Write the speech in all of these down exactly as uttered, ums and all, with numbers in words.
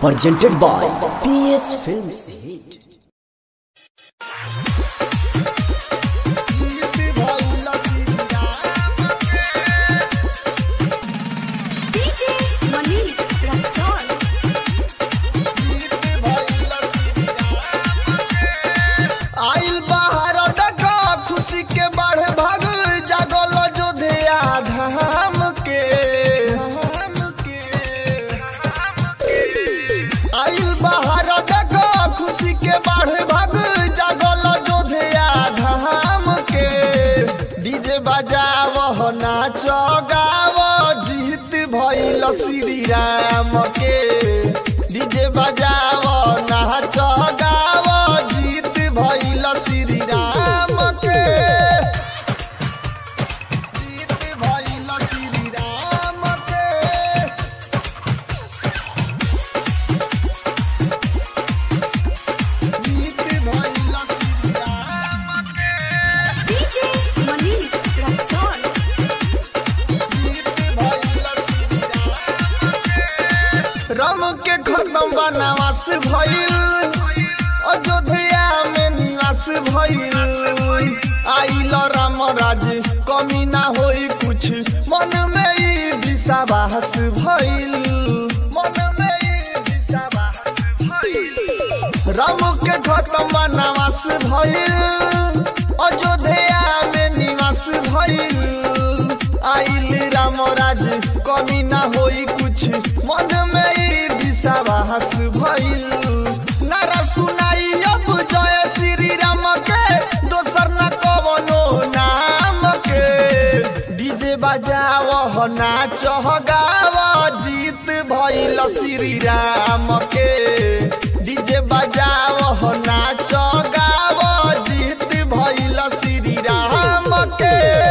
presented by P S Films Hit. बजाव नाच गाव जीत भइल श्री राम के। डीजे बजाव नाच गाव जीत भइल श्री राम के। जीत भइल श्री राम के। जीत भइल श्री राम के। डीजे मनीष राम के खत्म बनवास भइल, अयोध्या में निवास भइल। आइल राम राज कमी ना होई कुछ, मन में ई विश्वास भइल। मन में ई विश्वास भइल। राम के खत्म बनवास भइल, अयोध्या में निवास भइल। आइल राम राज कमी ना होई कुछ, मन में ई विश्वास भइल। नारा सुनाई अब जय श्री राम के, दोसर न कवनो नाम के। डीजे बजाव नाच गाव जीत भइल श्री राम के। डीजे बजाव नाच गाव जीत भइल श्री राम के।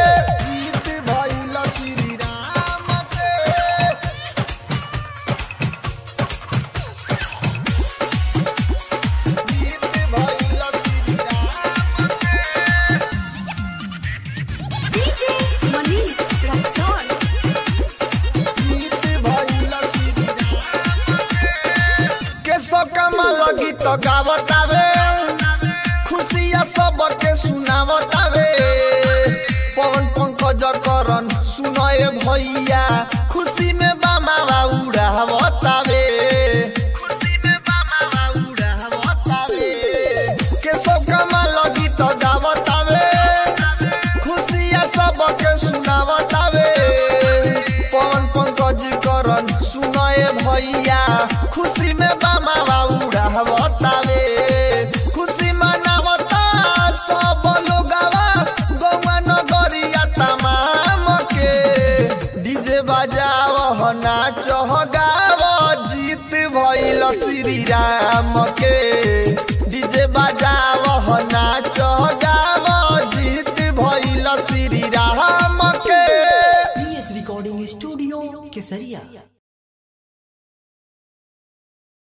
गीत गावतावे खुशिया सबके सुनावतावे। पवन पंकज करन सुनए भैया, खुशी में बामा उड़ावतावे। खुशी में बामा उड़ावतावे। केशव कमाल गीत गावतावे, खुशिया सबके सुनावतावे। पवन पंकज करन सुनए भैया, खुशी में बामा उड़ावतावे। खुशी मनावता सब लोगवा, गौवा नगरिया तमाम के। डीजे बजाव नाच गाव जीत भइल श्री राम के। डीजे बजाव नाच गाव जीत भइल श्री राम के। P S Recording Studio, Kesaria.